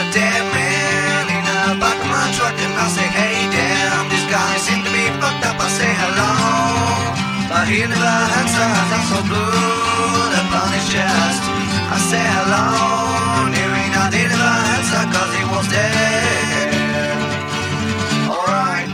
dead man in the back of my truck, and I say, hey, damn, this guy seems to be fucked up. I say hello, but he never answers. I'm so blue, upon his chest. I say hello, and he never answer, cause he was dead. Alright.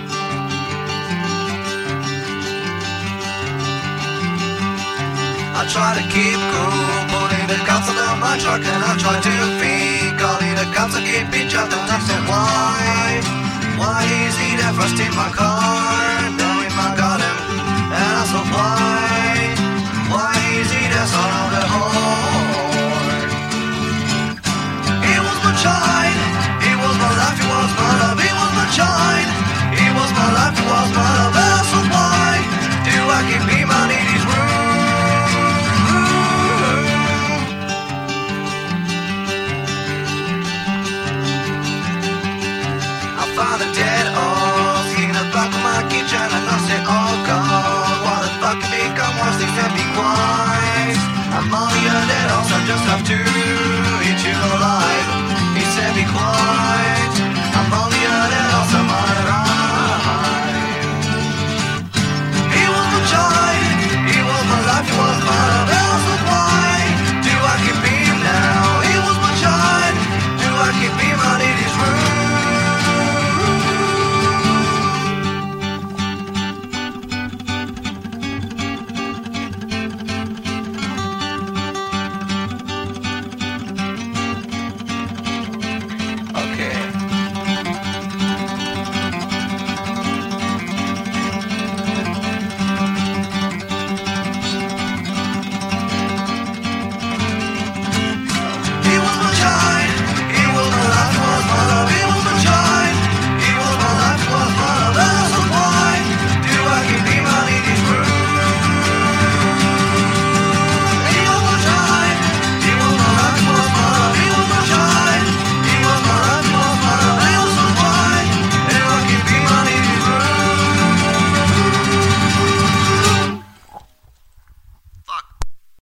I try to keep cool, putting the cops under my truck, and I try to think, calling the cops to keep each other. And I said, why is he there first in my car, knowing I got him? And I said, why is he there so on the horn? He was my child, he was my life, he was my love, he was my child, he was my life, he was my love. And I said, why do I keep him out in his room? Found a dead horse in the back of my kitchen, and I said, oh God, what the fuck become worse? They said, be quiet, I'm only a dead horse, I just have to